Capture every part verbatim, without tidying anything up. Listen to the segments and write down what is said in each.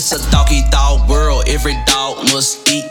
It's a doggy dog world, every dog must eat.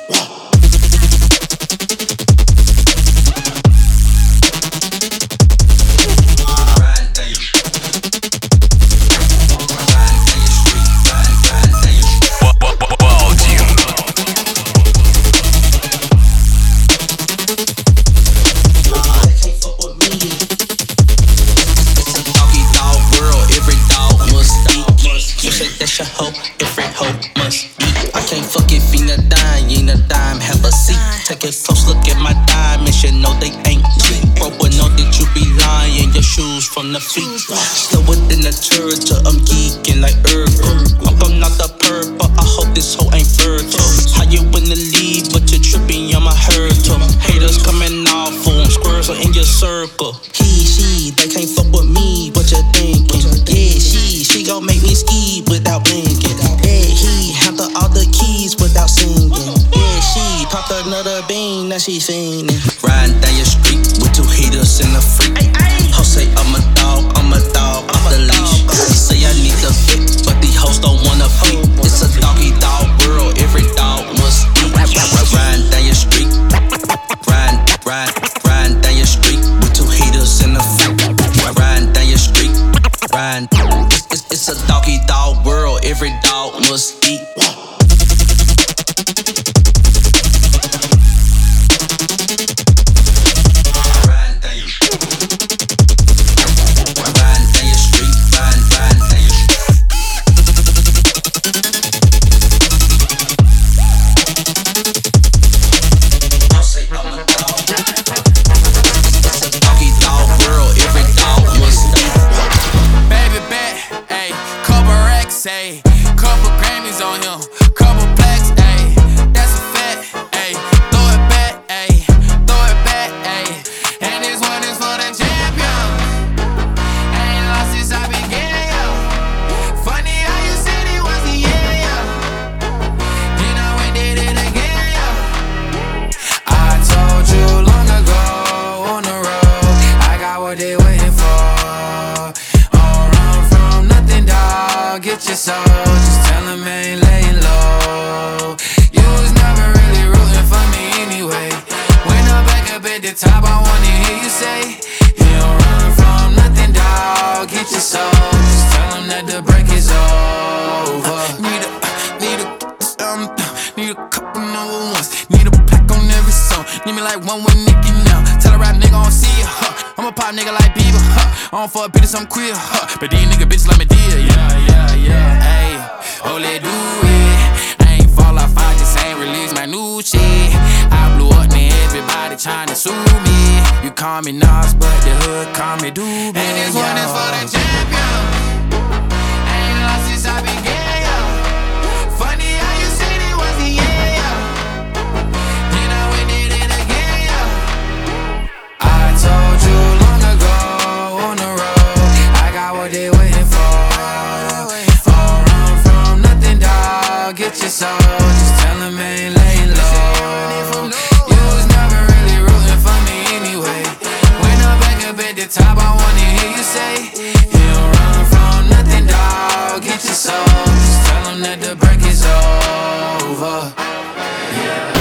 Take a close look at my diamonds, you know they ain't cheap. Bro, but know that you be lying, your shoes from the feet. Slower than a turd, I'm geeking like Urkel. I'm not the perp, but I hope this hoe ain't fertile. How you in the lead, but you're tripping on my hurdle. Haters coming off on squirrels in your circle. He, she, they can't fuck with me, what you thinking? Yeah, she, she gon' make me ski without blinking. Yeah, he handle all the keys without singing. Yeah, she popped another bean, now she fiendin'. Riding down your street with two heaters and a freak. Ho say I'm a dog, I'm a dog off the leash. Say I need the fit, but these hoes don't wanna fit. It's a doggy dog world, every dog must eat. Riding down your street, riding, riding, riding down your street with two heaters and a freak. Riding down your street, riding. It's, it's a doggy dog world, every dog must eat. Say, couple Grammys on him, couple plaques, ayy, that's a fact, ayy, throw it back, ayy, throw it back, ayy, and this one is for the champion, ain't lost since I began, yo, funny how you said it was the year, yo, you know we did it again, yo, I told you long ago on the road, I got what they waiting for, don't run from nothing, dog. Get your soul, just tell him I ain't laying low. You was never really rooting for me anyway. When I'm back up at the top, I wanna hear you say, you don't run from nothing, dog. Get your soul, just tell him that the break is over. Need a, need a, um, need a couple number ones. Need a pack on every song. Need me like one with Nicki now. Tell a rap nigga I don't see ya, huh. I'm a pop nigga like Bieber, huh. I don't fuck bitches, I'm queer, huh. But these nigga bitches like me dear, yeah, yeah, yeah. Ayy, oh let do it. I ain't fall off, I just ain't release my new shit. I blew up, now everybody tryna sue me. You call me Nas, but the hood call me Doobie. And this one is for the champion. Ain't lost since I began, yo. Funny how you said it was the year, yo. You know we did it again, yo. I told you long ago on the road, I got what they waiting for. Don't run from nothing, dog. Get your soul, just tell him I ain't laying low. You was never really rooting for me anyway. When I'm back up at the top, I wanna hear you say, you don't run from nothing, dog. Get your soul, just tell him that the break is over. Yeah.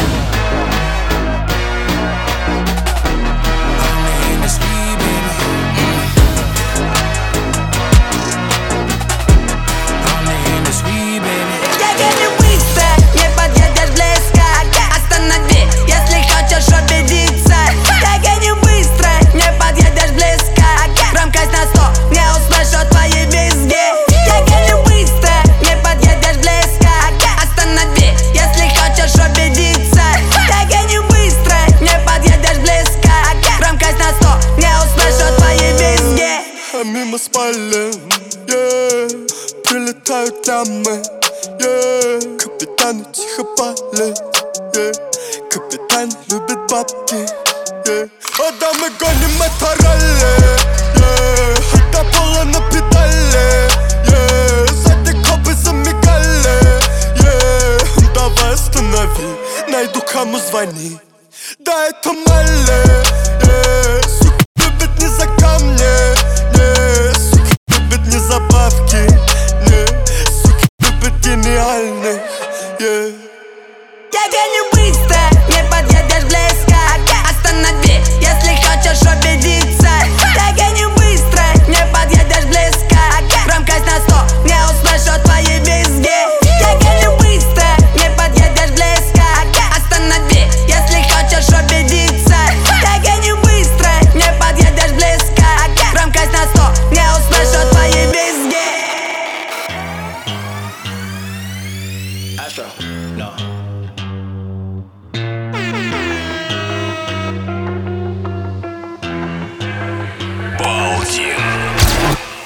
Мимо спален, yeah. Прилетают дамы, yeah. Капитаны тихо палят, yeah. Капитан любит бабки, yeah. А дамы гоним это ралли, yeah. Хотя пола на педали, yeah. Сзади копы замигали, yeah. Давай останови, найду кому звони. Да это Малли, yeah. Сука любит не за камни, не забавки, не, суки любят гениальные.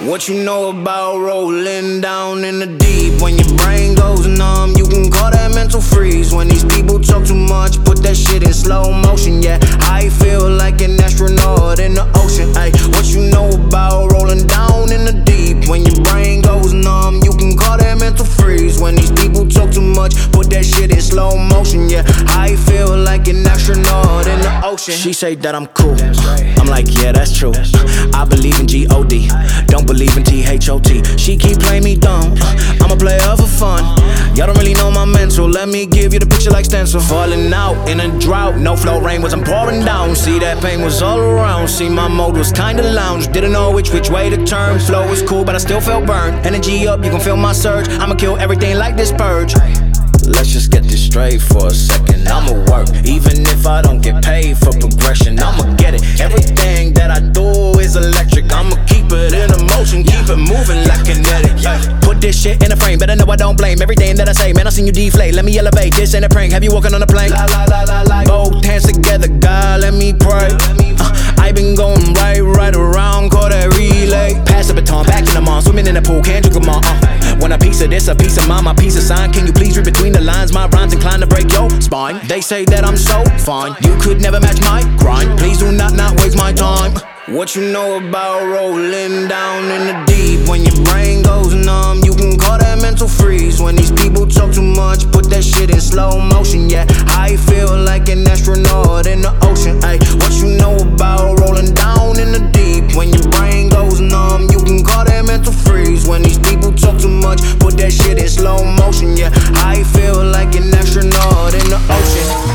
What you know about rolling down in the deep? When your brain goes numb, you can call that mental freeze. When these people talk too much, put that shit in slow motion. Yeah, I feel like an astronaut in the ocean. Ay, what you know about rolling down in the deep? When your brain goes numb, you can call that mental freeze. When these people talk too much, put that shit in slow motion. Yeah, I feel like an astronaut in the ocean. She say that I'm cool, I'm like, yeah, that's true. I believe in G O D, don't believe in T H O T. She keep playing me dumb, I'm a player for fun. Y'all don't really know my mental, let me give you the picture like stencil. Falling out in a drought, no flow, rain wasn't pouring down. See, that pain was all around, see, my mode was kinda lounge. Didn't know which which way to turn, flow was cool but I still felt burned. Energy up, you can feel my surge, I'ma kill everything like this purge. Let's just get this straight for a second. I'ma work, even if I don't get paid for progression. I'ma get it, everything that I do is electric. I'ma keep it in motion, keep it moving like kinetic. Put this shit in a frame, better know I don't blame everything that I say. Man, I seen you deflate, let me elevate, this ain't a prank. Have you walking on a plane? La, la, la, la, la. Both hands together, God, let me pray. uh, I been going right, right around, call that relay. Pass the baton, back in the mall, swimming in the pool, can't drink them all. uh, Want a piece of this, a piece of mine, my piece of sign. Can you please read between the lines? My rhymes inclined to break your spine. They say that I'm so fine, you could never match my grind. Please do not not waste my time. What you know about rolling down in the deep? When your brain goes numb, you can call that mental freeze. When these people talk too much, put that shit in slow motion. Yeah, I feel like an astronaut in the ocean. Ay, what you know about rolling down in the deep? When your brain goes numb, you can call that mental freeze. When these people talk too much, put that shit in slow motion. Yeah, I feel like an astronaut in the ocean.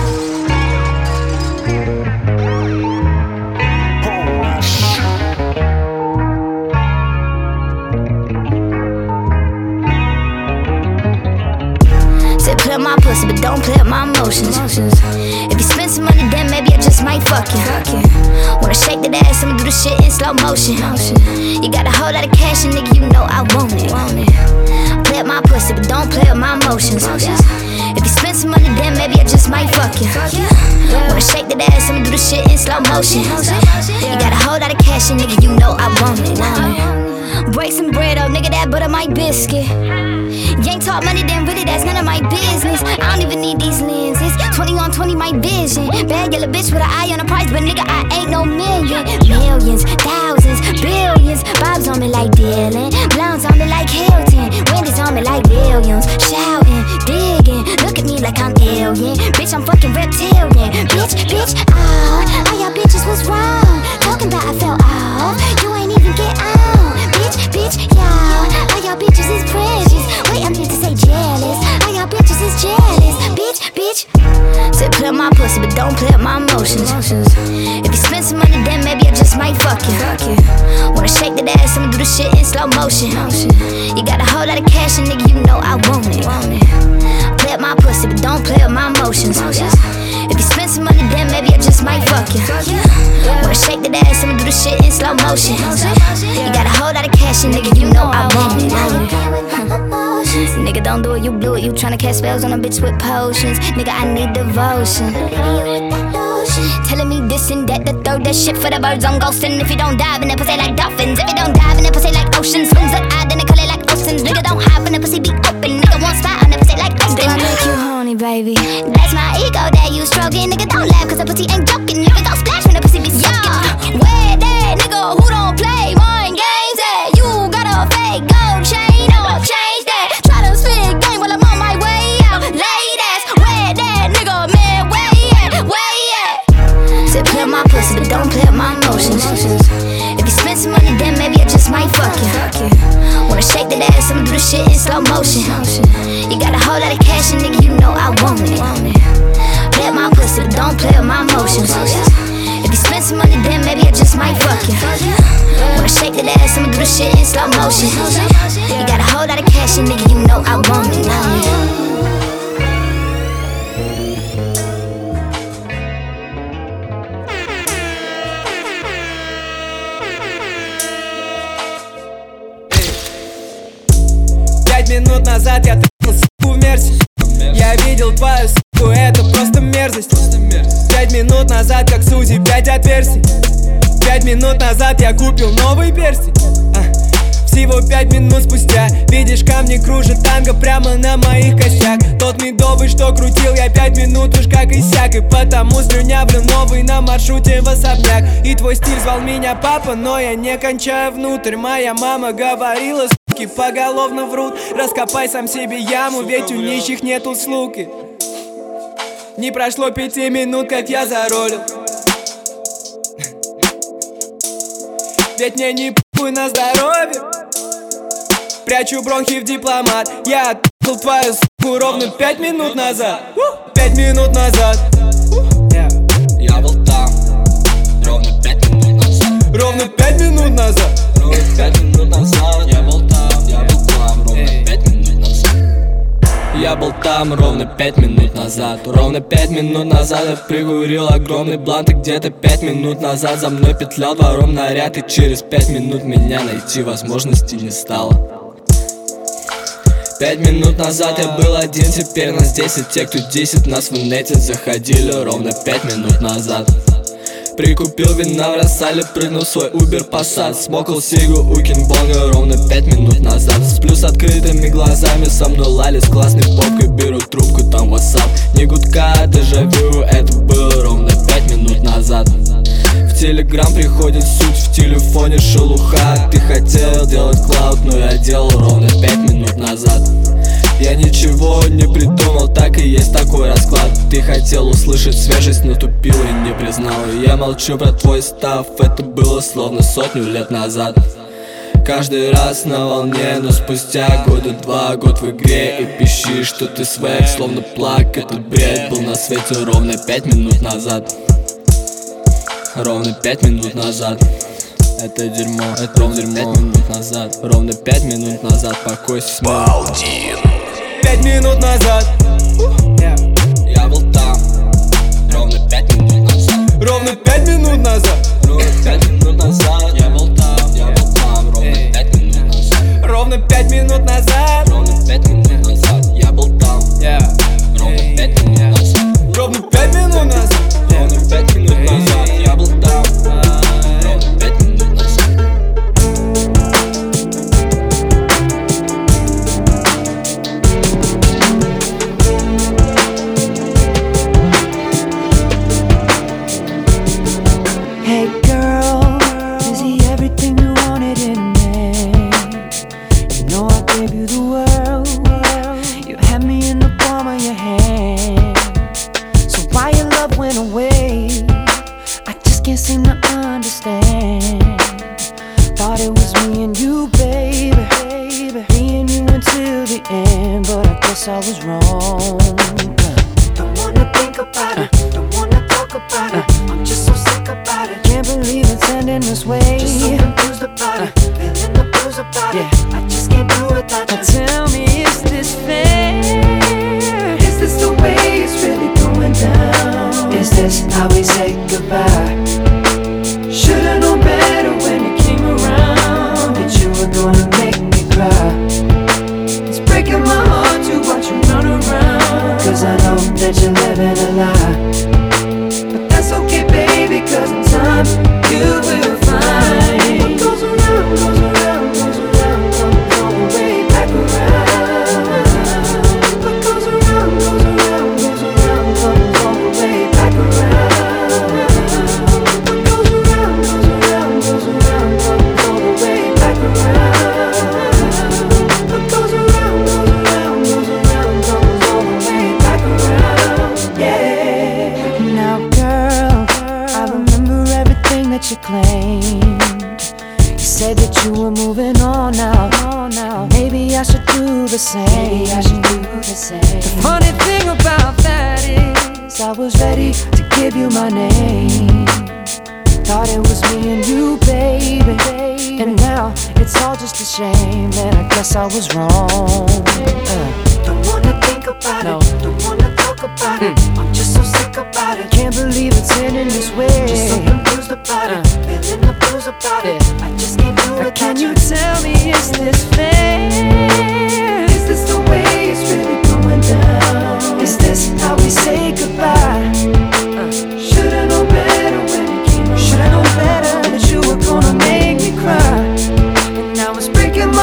Play with my pussy, but don't play with my emotions. If you spend some money, then maybe I just might fuck you. Wanna shake that ass, I'ma do the shit in slow motion. You got a whole lot of cash, and nigga, you know I want it. Play with my pussy, but don't play with my emotions. If you spend some money, then maybe I just might fuck you. Wanna shake that ass, I'ma do the shit in slow motion. You got a whole lot of cash, and nigga, you know I want it. Break some bread up, nigga, that butter my biscuit. You ain't talk money, then really that's none of my business. I don't even need these lenses. Twenty on twenty, my vision. Bad yellow bitch with an eye on the price, but nigga, I ain't no million. Millions, thousands, billions. Bob's on me like Dylan, Blondes on me like Hilton, Wendy's on me like Williams. Shouting, digging, look at me like I'm alien. Bitch, I'm fucking reptilian. Bitch, bitch, oh, all y'all bitches was wrong. Talking about I fell off, you ain't even get on. Bitch, bitch, y'all, all y'all bitches is precious. Wait, I need to say jealous. All y'all bitches is jealous. Bitch, bitch. Say play with my pussy, but don't play with my emotions. If you spend some money, then maybe I just might fuck you. Wanna shake that ass, I'ma do the shit in slow motion. You got a whole lot of cash, and nigga, you know I want it. Play with my pussy, but don't play with my emotions. If you spend some money, then maybe I just might fuck you. Wanna shake that ass, I'ma do the shit in slow motion. You got a whole lot of cash, and nigga, you know I want it. Nigga, don't do it, you blew it. You tryna cast spells on a bitch with potions. Nigga, I need devotion. Telling me this and that, the third, that shit for the birds on ghosting. If you don't dive in that pussy like dolphins, if you don't dive in that pussy like oceans, swims up eye, then they call it like oceans. Nigga, don't hide when the pussy be open. Nigga, won't spot on that pussy like Austin. Then I make you horny, baby. That's my ego that you stroking. Nigga, don't laugh, cause the pussy ain't joking. Nigga, don't splash when the pussy be soaking. Where that nigga who don't play mind games at? You got a fake gold chain, I'ma change that. Try to spit game while I'm on my way out. Ladies, where that nigga, man, where he at? Where he at? Say play with my pussy, but don't play with my emotions. If you spend some money, then maybe I just might fuck you. Wanna shake that ass, I'ma do the shit in slow motion. You got a whole lot of cash, and nigga, you know I want it. Play with my pussy, but don't play with my emotions. If you spend some money, then maybe I just might fuck you. Wanna shake that ass, I'ma do the shit in slow motion. You got a whole lot of cash, and nigga, you know I want it. Пять минут назад я трахал суку в мерсе. Я видел твою суку, это просто мерзость. Пять минут назад, как Сузи, пять отверстий. Пять минут назад я купил новый перстень. а. Всего пять минут спустя видишь, камни кружат танго прямо на моих костях. Тот медовый, что крутил я пять минут, уж как иссяк. И потому слюнявлю новый на маршруте в особняк. И твой стиль звал меня папа, но я не кончаю внутрь. Моя мама говорила, суки поголовно врут. Раскопай сам себе яму, ведь у нищих нету слуги. Не прошло пяти минут, как я заролил. Ведь мне не похуй на здоровье. Прячу бронхи в дипломат. Я отпил твою суку ровно пять минут назад. Пять минут назад. Я был там ровно пять минут назад. Ровно пять минут назад. Ровно пять минут назад. Я был там, я был там ровно пять минут назад. Я был там ровно пять минут назад. Ровно пять минут назад я прикурил огромный блант. И где-то пять минут назад за мной петлял двором наряд. И через пять минут меня найти возможности не стало. Пять минут назад я был один, теперь нас десять. Те, кто десять нас в инете заходили ровно пять минут назад. Прикупил вина в рассале, прыгнул в свой Uber Passat. Смокал сигу у Кингбонга ровно пять минут назад. Сплю с открытыми глазами, со мной лали с классной попкой. Беру трубку, там WhatsApp. Не гудка, а дежавю, это было ровно пять минут назад. В Телеграм приходит суть, в телефоне шелуха. Ты хотел делать клауд, но я делал ровно пять минут назад. Я ничего не придумал, так и есть такой расклад. Ты хотел услышать свежесть, но тупил и не признал. Я молчу про твой став, это было словно сотню лет назад. Каждый раз на волне, но спустя года два, год в игре. И пищишь, что ты свек, словно плак. Этот бред был на свете ровно пять минут назад. Ровно пять минут назад. Это дерьмо, это ровно пять минут назад. Ровно пять минут назад, покойся с Балдин. Пять минут назад. Я был там ровно пять минут назад. Ровно пять минут назад. Ровно пять минут назад. Я был там, я был там ровно пять минут назад. Ровно пять минут назад. Ровно пять минут назад. Я был там ровно пять минут назад. Ровно пять минут назад. Ровно пять минут назад. Я был там ровно пять минут назад. Hey girl, is he everything you wanted in me? You know I gave you the world. You had me in the palm of your hand. So why your love went away? I just can't seem to understand. Thought it was me and you, baby, me and you until the end, but I guess I was wrong. Don't wanna think about it, don't wanna talk about it. I'm just so sick about it. Can't believe it's ending this way. Just so confused about it, feeling the blues about it. I just can't do it without you. Now tell me, is this fair? Is this the way it's really going down? Is this how we say goodbye? Should've known better when you came around, that you were gonna make me cry. It's breaking my heart to watch you run around, cause I know that you're living a lie. But that's okay, baby, cause in time you will find what goes around, goes around, goes around, comes all the way back around. What goes around, goes around, goes around, comes all the way back around. What goes around, goes around, goes around, comes all the way back around. What goes around, goes around, goes around, comes all the way back around. Yeah. Now, girl, I remember everything that you claimed. You said that you were moving on now. Maybe I should do the same. Maybe I should do the same. The funny thing about that is, I was ready to give you my name. Thought it was me and you, baby. And now it's all just a shame, and I guess I was wrong. Uh. Don't wanna think about no. it, don't wanna talk about mm. it. I'm just so sick about it. Can't believe it's ending this way. Just so confused about uh. it, feeling the blues about yeah. it. I just can't do it. Can you tell me, is this fair? Is this the way it's really going down? Is this how we say goodbye? Uh. Should've known better when it came around. Should've known better that you were gonna make me cry. And now it's breaking my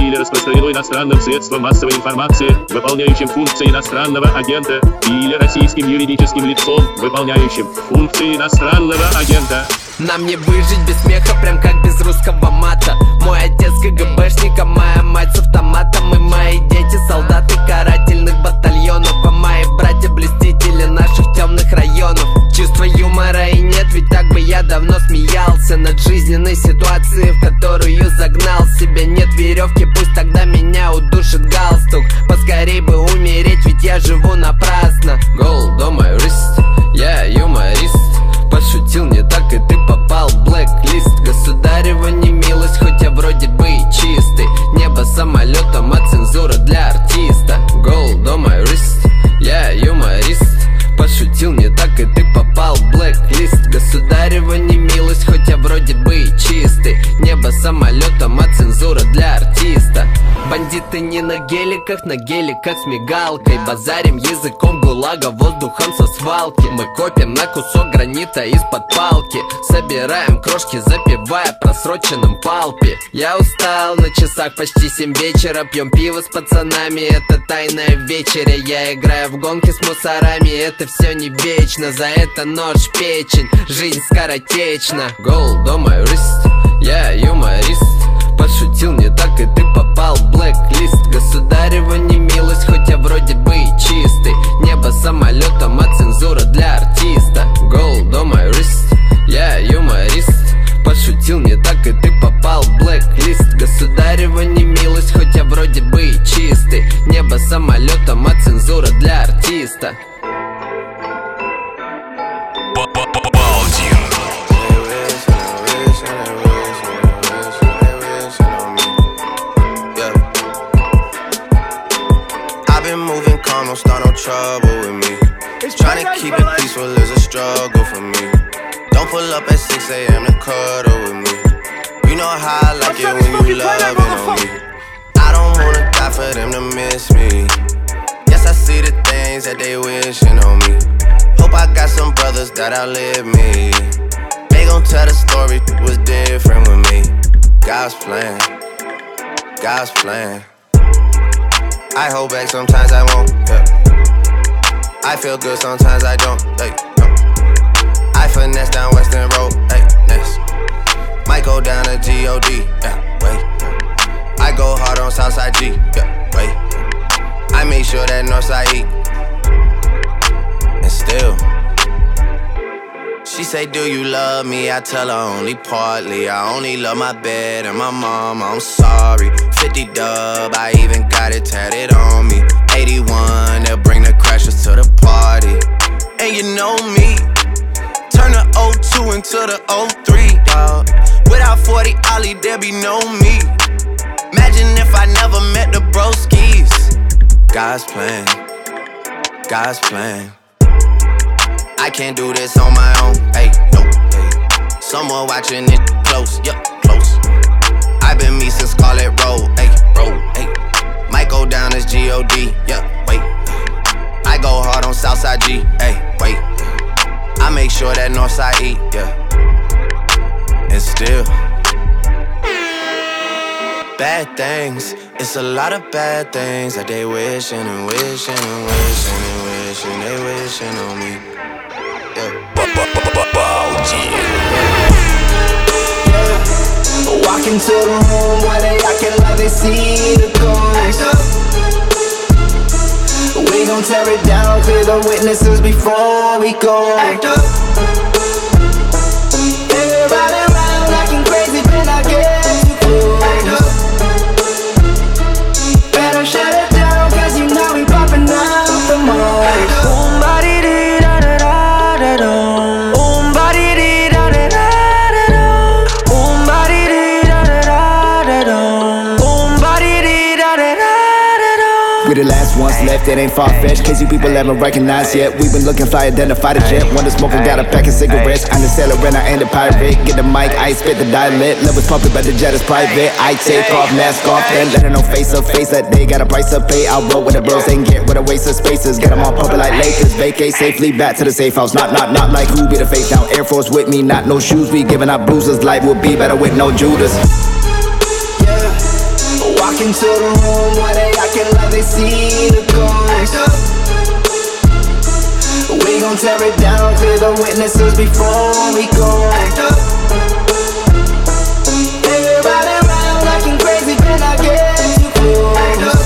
или распространено иностранным средством массовой информации, выполняющим функции иностранного агента, или российским юридическим лицом, выполняющим функции иностранного агента. Нам не выжить без смеха, прям как без русского мата. Мой отец КГБшник, а моя мать с автоматом. И мои дети солдаты карательных батальонов, а мои братья блюстители наших темных районов. Чувства юмора и нет, ведь так бы я давно смеялся над жизненной ситуацией, в которую загнал себя. Нет веревки, пусть тогда меня удушит галстук. Поскорей бы умереть, ведь я живу напрасно. Gold on my wrist, я юморист. Пошутил не так, и ты попал в блэк-лист. Государева не милость, хоть я вроде бы и чистый. Небо самолетом, а цензура для артиста. Gold on my wrist, я юморист. Пошутил не так, и ты попал в блэк-лист. Государева не милость, хоть я вроде бы и чистый. Небо самолетом, а цензура для артиста. Бандиты не на геликах, на геликах с мигалкой. Базарим языком гулага, воздухом со свалки. Мы копим на кусок гранита из-под палки. Собираем крошки, запивая просроченным палпи. Я устал, на часах почти семь вечера. Пьем пиво с пацанами, это тайная вечеря. Я играю в гонки с мусорами, это все не вечно. За это нож в печень, жизнь скоротечна. Gold on my wrist, я юморист. Пошутил не так, и ты попал в блэк-лист. Государева не милость, хоть я вроде бы и чистый. Небо самолетом, а цензура для артиста. Gold on my wrist, я юморист. Пошутил не так, и ты попал в блэк-лист. Государева не милость, хоть я вроде бы и чистый. Небо самолетом, а цензура для артиста. Don't start no trouble with me. Trying to keep it peaceful is a struggle for me. Don't pull up at six a m to cuddle with me. You know how I like it when you loving on me. I don't wanna die for them to miss me. Yes, I see the things that they wishing on me. Hope I got some brothers that outlive me. They gon' tell the story was different with me. God's plan, God's plan. I hold back, sometimes I won't, yeah. I feel good, sometimes I don't, hey, no. I finesse down Western Road, hey, next. Might go down to G O D, yeah, wait. I go hard on Southside G, yeah, wait. I make sure that Northside eat. And still she say, do you love me? I tell her only partly. I only love my bed and my mom, I'm sorry. Fifty dub, I even got it tatted on me. Eighty-one, they'll bring the crashers to the party. And you know me, turn the oh two into the oh three, dawg. Without forty Ollie, there be no me. Imagine if I never met the broskies. God's plan, God's plan. I can't do this on my own, hey, no, hey. Someone watching it close, yup, close. I've been me since Scarlet Road, hey, road, hey. Might go down as G O D, yeah, wait. I go hard on Southside G, hey, wait. I make sure that Northside eat, yeah. And still bad things, it's a lot of bad things that they wishing and wishing and wishing and wishing, they wishing on me. Walk into the room where they acting like they see the ghost. We gon' tear it down, clear the witnesses before we go. Act up. They're riding around acting crazy, but I get too close. Act up. Better shut it down, cause you know we popping out the most. We the last ones left, it ain't far-fetched. Case you people haven't recognized yet. We've been looking fly, identify the jet. Wonder smoker got a pack of cigarettes. I'm the sailor and I ain't the pirate. Get the mic, I spit the dialect. Levels pumping, but the jet is private. I take off, mask off, then let her know face up, face that they got a price up pay. I roll with the bros, ain't get with a waste of spaces. Get them all pumping like Lakers. Vacate safely back to the safe house. Not, not, not like who be the fake down. Air Force with me, not no shoes. We giving out bruises. Life would be better with no Judas. Walk into the room where they acting like they see the ghost. We gon' tear it down, clear the witnesses before we go. Everybody around acting crazy, then I get too close.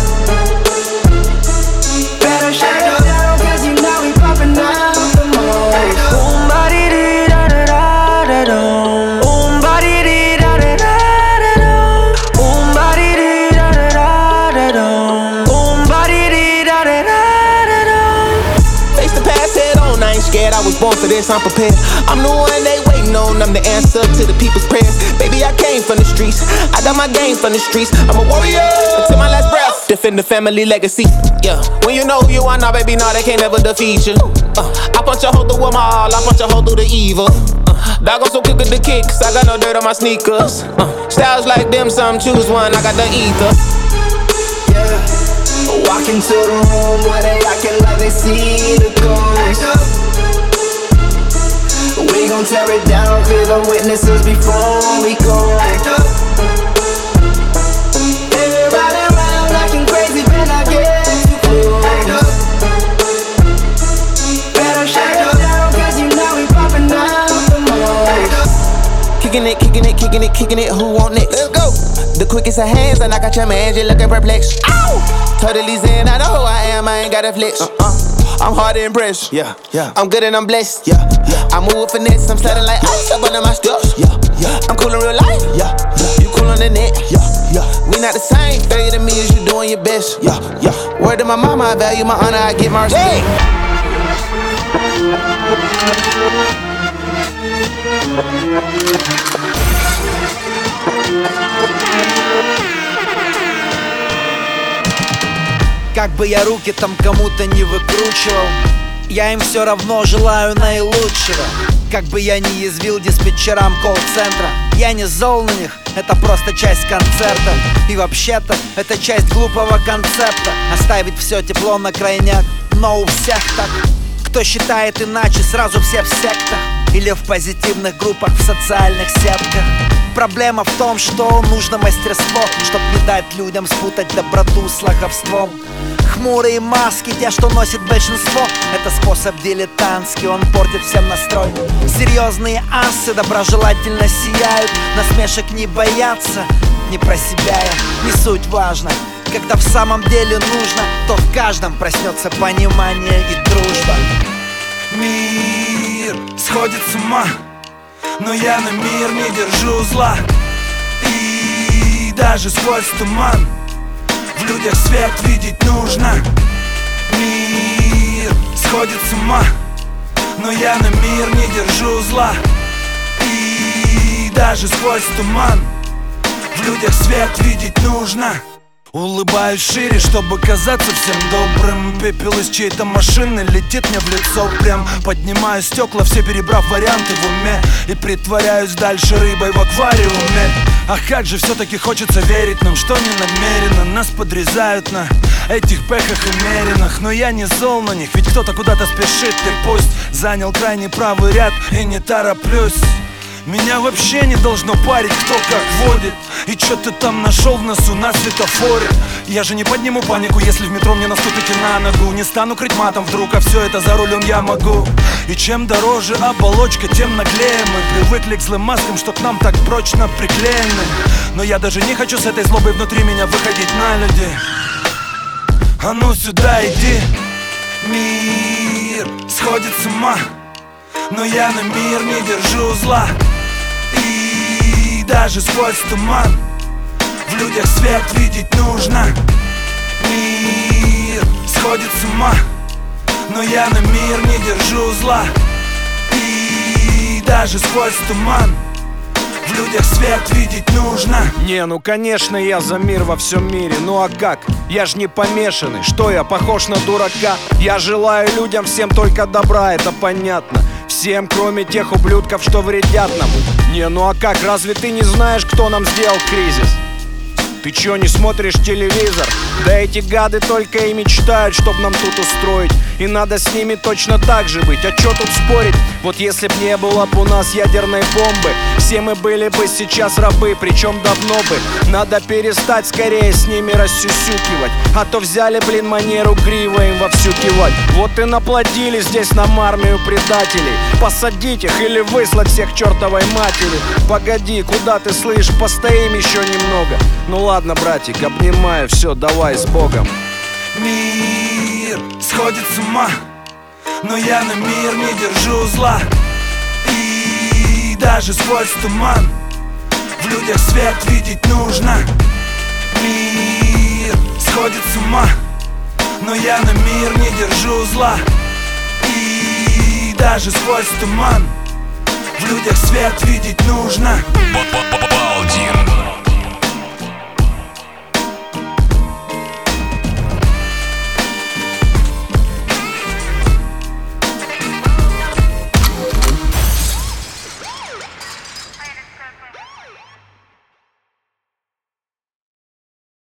Better shut it down, cause you know we poppin' out the most. Boom, body dee da da da da da. Boom, body dee da da da da da. Boom, body dee da da da da da. Boom, body dee da da da da da. Face the past head on, I ain't scared, I was born for this, I'm prepared. I'm the one they waiting on, I'm the answer to the people's prayers. Baby, I came from the streets, I done my game from the streets. I'm a warrior until my last breath, defend the family legacy. Yeah, when you know who you are now, baby, nah, they can't never defeat you. uh, I punch a hole through them all, I punch a hole through the evil. uh, Dog, I'm so quick with the kicks, I got no dirt on my sneakers. uh, Styles like them, some choose one, I got the ether. Yeah, walk into the room where they acting like they see the ghost. We gon' tear it down, clear the witnesses before we go. Everybody around acting crazy, then I get too close. Better shut it down, cause you know we poppin' out the most. Kicking it, kicking it, kicking it, kicking it, who want next? Let's go! The quickest of hands, and I got your man, you looking perplexed. Ow! Totally zen, I know who I am, I ain't gotta flex. Uh-uh. I'm hard to impress. Yeah, yeah. I'm good and I'm blessed. Yeah, yeah. I move with finesse. I'm sliding like ice up under my steps. Yeah, yeah. I'm cool in real life. Yeah, yeah. You cool on the net. Yeah, yeah. We not the same. Failure to me is you doing your best. Yeah, yeah. Word to my mama, I value my honor. I get my respect. Как бы я руки там кому-то не выкручивал, я им все равно желаю наилучшего. Как бы я ни язвил диспетчерам колл-центра, я не зол на них, это просто часть концерта. И вообще-то это часть глупого концепта — оставить все тепло на крайняк. Но у всех так. Кто считает иначе, сразу все в сектах или в позитивных группах в социальных сетках. Проблема в том, что нужно мастерство, чтоб не дать людям спутать доброту с лоховством. Хмурые маски, те, что носит большинство, это способ дилетантский, он портит всем настрой. Серьезные асы доброжелательно сияют, насмешек не боятся, не про себя я, не суть важно. Когда в самом деле нужно, то в каждом проснется понимание и дружба. Мир сходит с ума, но я на мир не держу зла. И даже сквозь туман в людях свет видеть нужно. Мир сходит с ума, но я на мир не держу зла. И даже сквозь туман в людях свет видеть нужно. Улыбаюсь шире, чтобы казаться всем добрым. Пепел из чьей-то машины летит мне в лицо прям. Поднимаю стекла, все перебрав варианты в уме, и притворяюсь дальше рыбой в аквариуме. А как же все-таки хочется верить нам, что не намеренно нас подрезают на этих пехах и меринах. Но я не зол на них, ведь кто-то куда-то спешит, и пусть занял крайний правый ряд, и не тороплюсь. Меня вообще не должно парить, кто как водит. И чё ты там нашел в носу на светофоре? Я же не подниму панику, если в метро мне наступите на ногу. Не стану крыть матом вдруг, а все это за рулем я могу. И чем дороже оболочка, тем наглее мы привыкли к злым маскам, что к нам так прочно приклеены. Но я даже не хочу с этой злобой внутри меня выходить на люди. А ну сюда иди. Мир сходит с ума, но я на мир не держу зла. И даже сквозь туман в людях свет видеть нужно. Мир сходит с ума, но я на мир не держу зла. И даже сквозь туман в людях свет видеть нужно. Не, ну конечно я за мир во всем мире. Ну а как? Я ж не помешанный. Что я, похож на дурака? Я желаю людям всем только добра, это понятно. Всем, кроме тех ублюдков, что вредят нам. Не, ну а как? Разве ты не знаешь, кто нам сделал кризис? Ты чё, не смотришь телевизор? Да эти гады только и мечтают, чтоб нам тут устроить. И надо с ними точно так же быть. А чё тут спорить? Вот если б не было б у нас ядерной бомбы, все мы были бы сейчас рабы, причем давно бы. Надо перестать скорее с ними рассюсюкивать, а то взяли, блин, манеру грива им вовсю кивать. Вот и наплодили здесь нам армию предателей. Посадить их или выслать всех к чертовой матери. Погоди, куда ты, слышь, постоим еще немного. Ну ладно, братик, обнимаю, все, давай с Богом. Мир сходит с ума, но я на мир не держу зла. И даже сквозь туман в людях свет видеть нужно. Мир сходит с ума, но я на мир не держу зла. И даже сквозь туман в людях свет видеть нужно. Балдин.